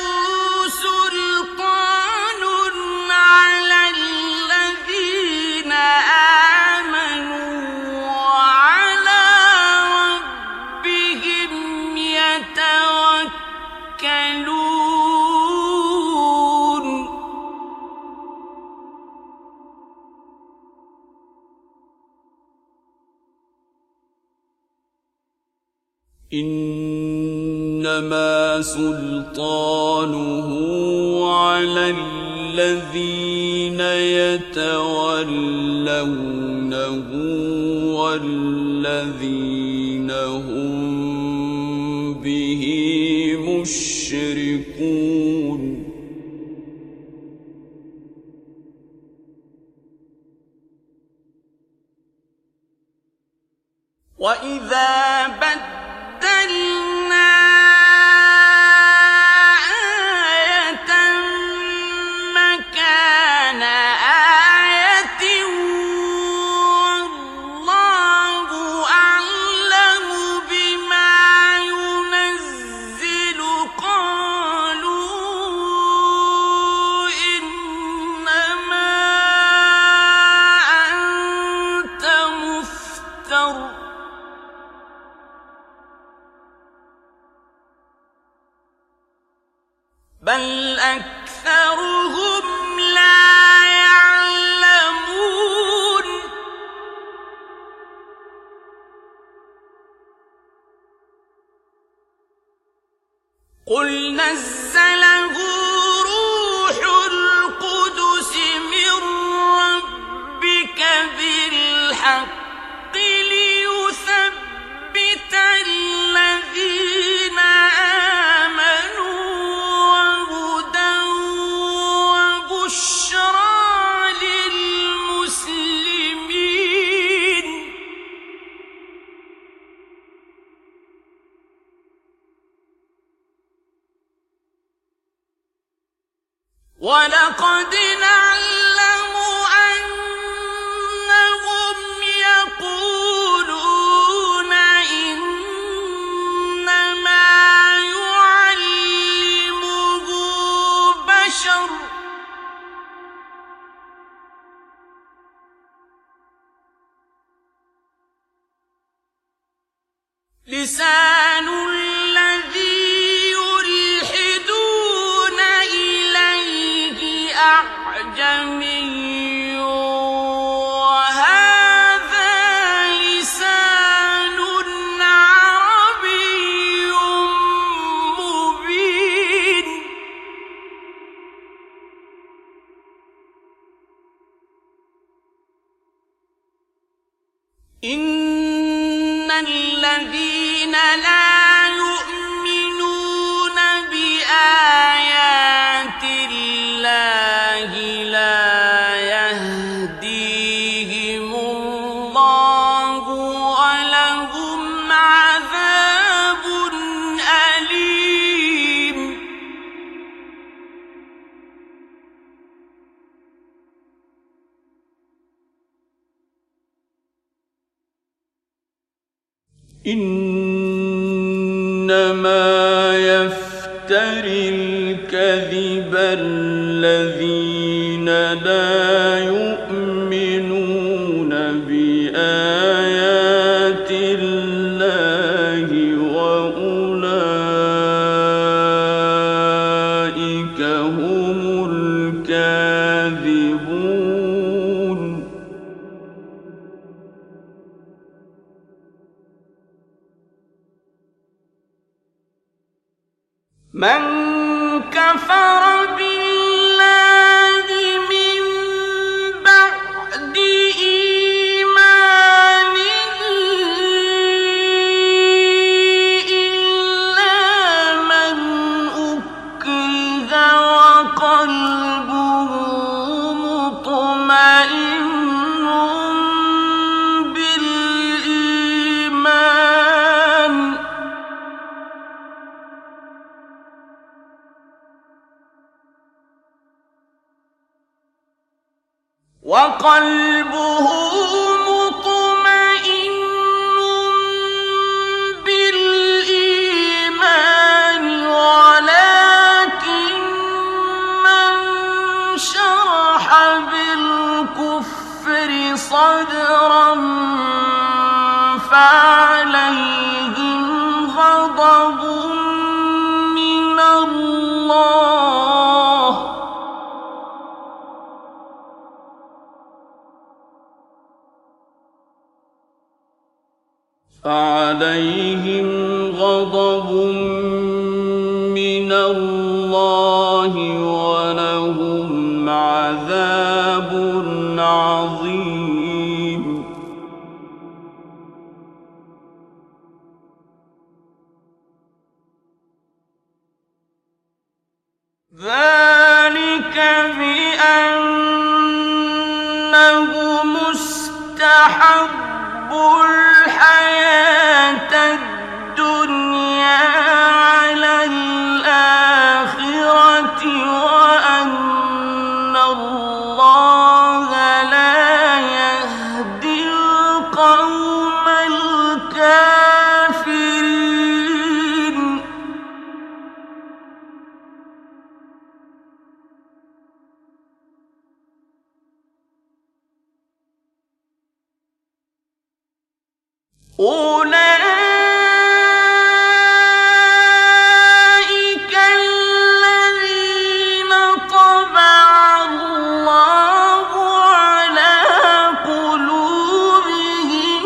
سلطان على الذين آمنوا وعلى ربهم يتوكلون إنما سلطانه على الذين يتولونه والذين هم به مشركون وإذا بدلنا آية مكان آية والله أعلم بما ينزل قالوا إنما أنت مفتر بل أكثرهم لا يعلمون قل نزله روح القدس من ربك بالحق ليثبت الذين آمنوا وهدى وبشرى للمسلمين ولقد نعلم أن لسان الذي يلحدون إليه أعجمي وهذا لسان عربي مبين إن الذين لا يؤمنون بآيات الله لا يهديهم الله ولهم عذاب أليم إنما يفتري الكذب الذين لا يؤمنون بآيات الله وأولئك هم الكاذبون من كفر بالله من بعد إيمانه إلا من أكره وقلبه مطمئن بالإيمان ولكن من شرح بالكفر صدرا فعليهم غضب من الله ولهم عذاب عظيم ذلك بأنهم استحبوا الحياة الدنيا على الآخرة وأن الله لا يهدي القوم الكافرين أولئك الذين طبع الله على قلوبهم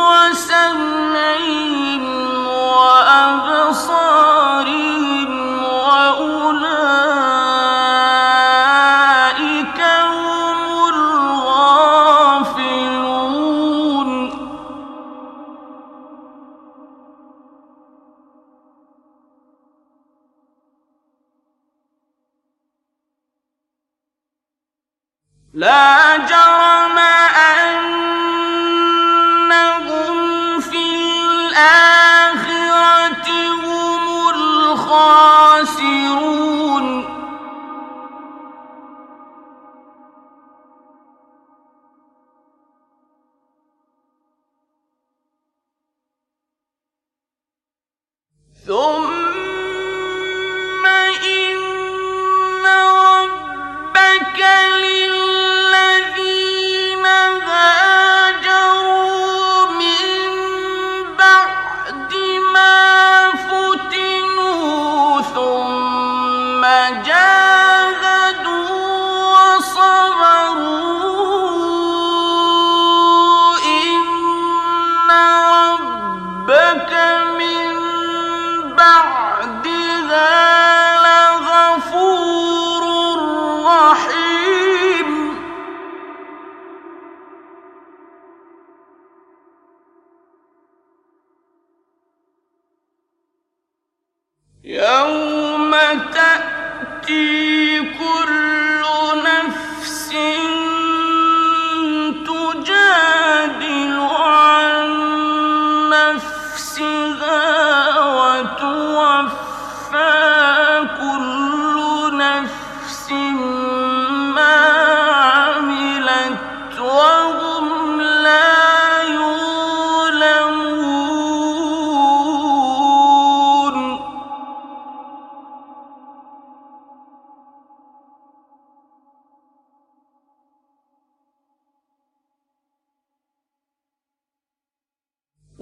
وسمعهم وأبصارهم وأولئك هم الغافلون لا جرم أنهم في الآخرة هم الخاسرون ثم إن ربك للذين هاجروا من بعد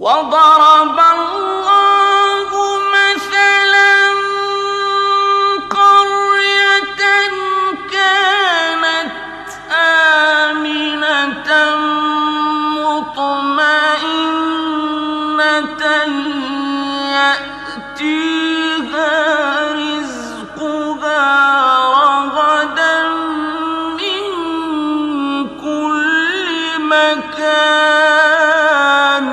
وضرب الله مثلا قرية كانت آمنة مطمئنة يأتيها رزقها رغدا من كل مكان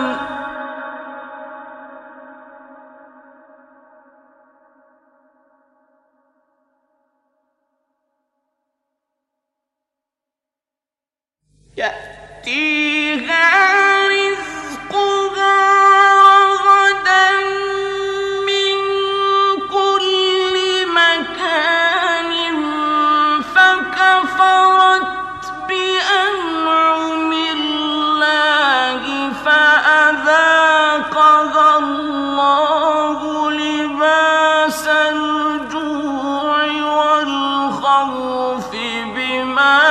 فكفرت بأنعم الله فأذاقها الله لباس الجوع والخوف بما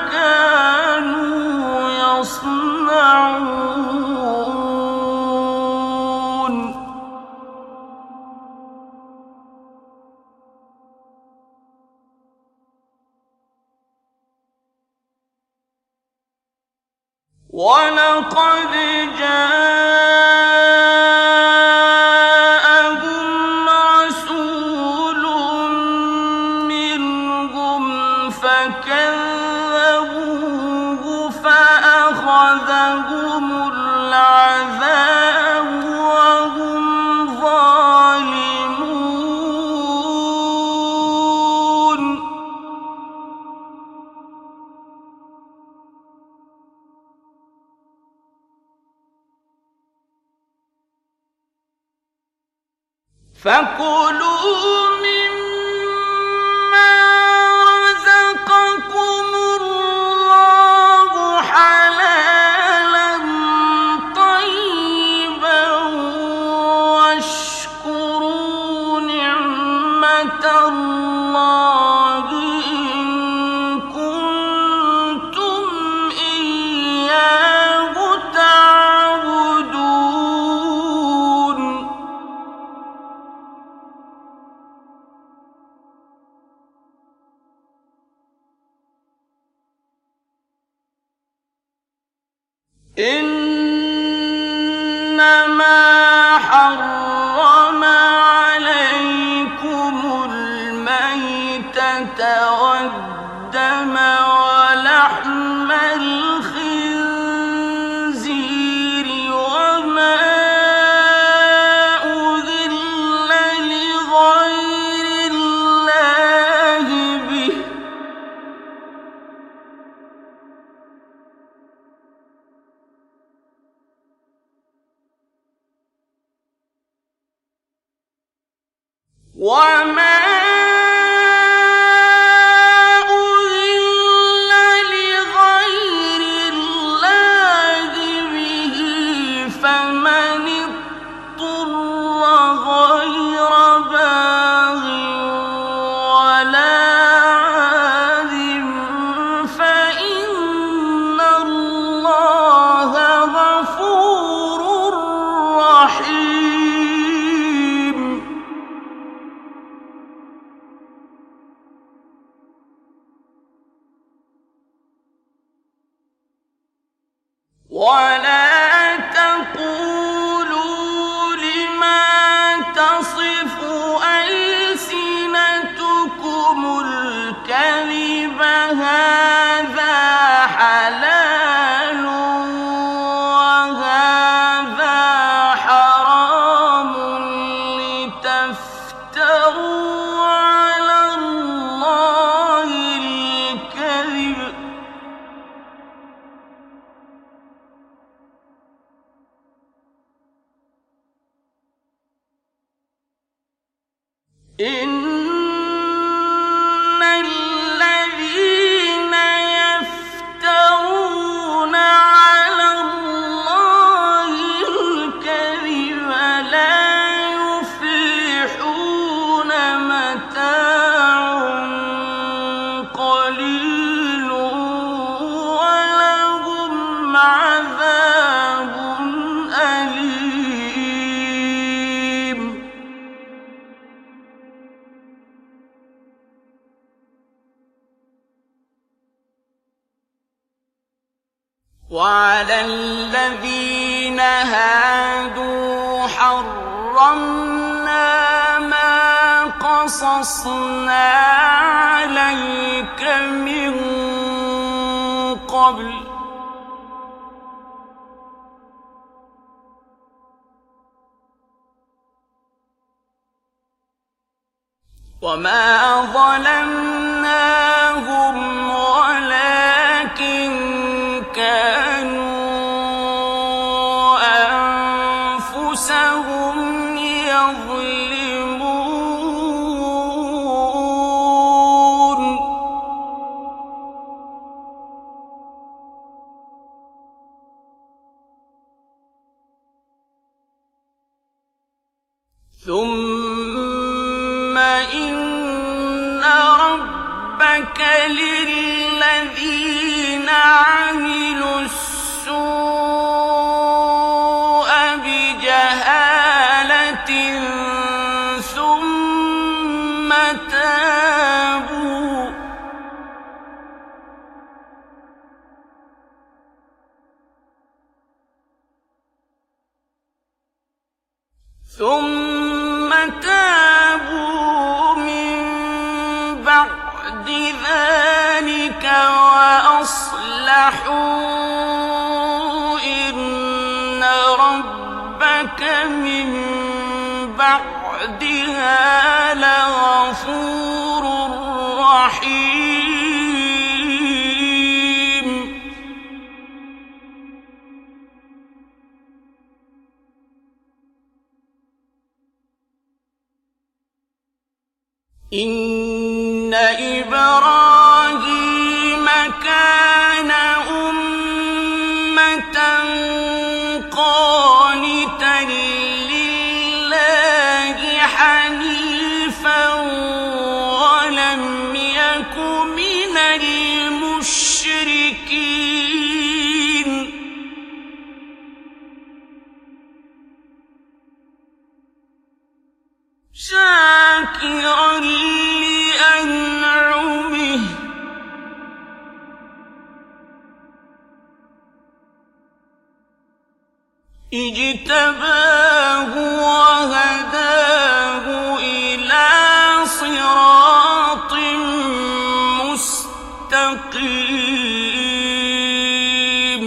كانوا يصنعون ولقد جاءهم رسول منهم فكذبوه فأخذهم العذاب وهم ظالمون فكلوا مما رزقكم الله حلالا طيبا واشكروا نعمة الله إن كنتم إياه تعبدون إنما حرم عليكم الميتة والدم ولحم الخنزير وما أهل لغير الله به وما أهل لغير الله به فمن اضطر غير باغ ولا عاد فإن الله غفور رحيم ولا تقولوا لما تصف ألسنتكم الكذب هذا حلال وهذا حرام لتفتروا على الله الكذب وعلى الذين هادوا حرمنا ما قصصنا عليك من قبل وما ظلمناهم ولكن كانوا أنفسهم يظلمون ثم إن ربك للذين عملوا السوء بجهالة ثم تابوا من بعد ذلك وأصلحوا إن ربك من بعدها لغفور رحيم إن إبراهيم كان أمة قانتا لله حنيفا ولم يك من المشركين شاكرا لأنعمه اجتباه وهداه إلى صراط مستقيم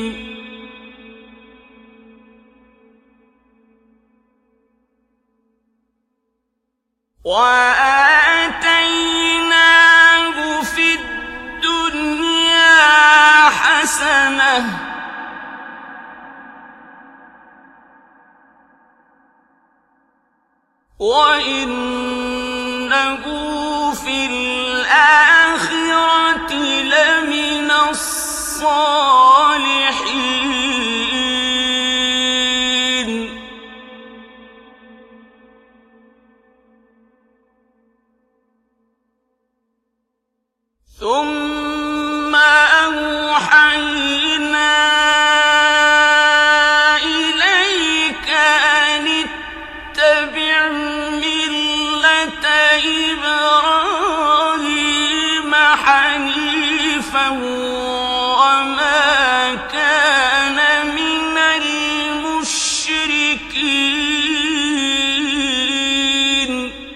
وآتيناه في الدنيا حسنة وإنه في الآخرة لمن الصالحين ثم أوحينا إليك أن اتبع ملة إبراهيم حنيفا وما كان من المشركين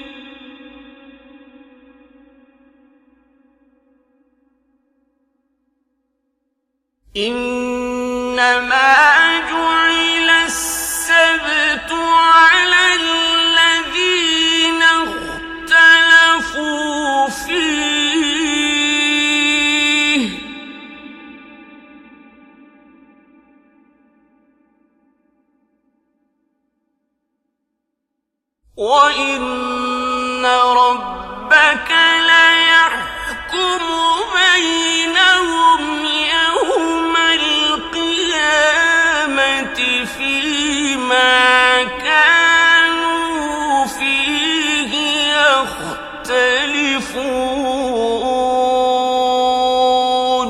إنما جعل السبت على الذين اختلفوا فيه وإن ربك ليحكم بينهم يوم القيامة فيما كانوا فيه يختلفون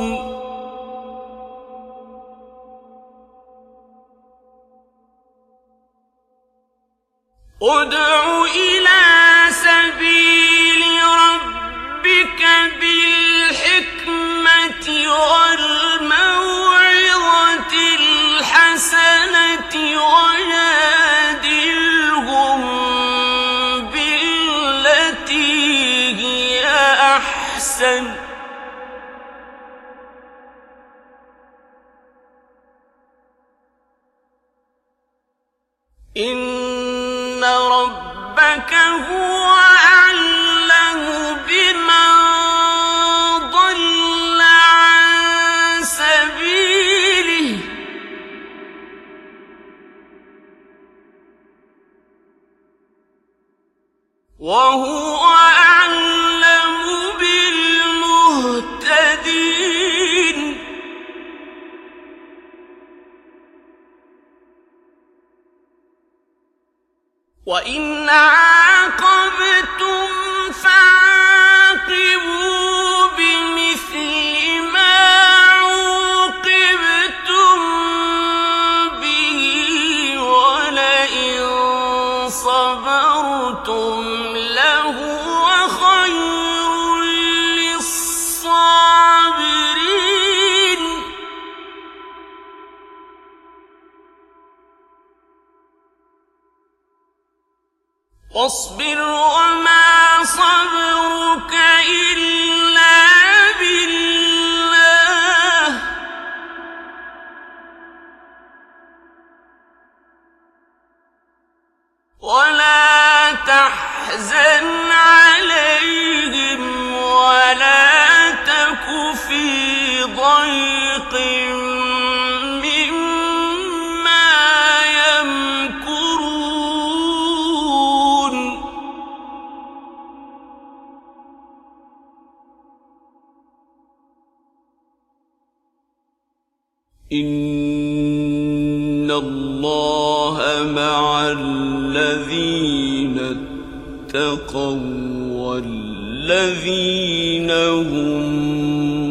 ادع إلى سبيل ربك بالحكمة والموعظة إن ربك هو أعلم بمن ضل عن سبيله وهو أعلم بالمهتدين وإن عاقبتم فعاقبوا بمثل ما عوقبتم به ولئن صبرتم لهو خير للصابرين واصبر وما صبرك إلا بالله ولا تحزن عليهم ولا تك في ضيق مما يمكرون إن الله مع الذين اتقوا والذين هم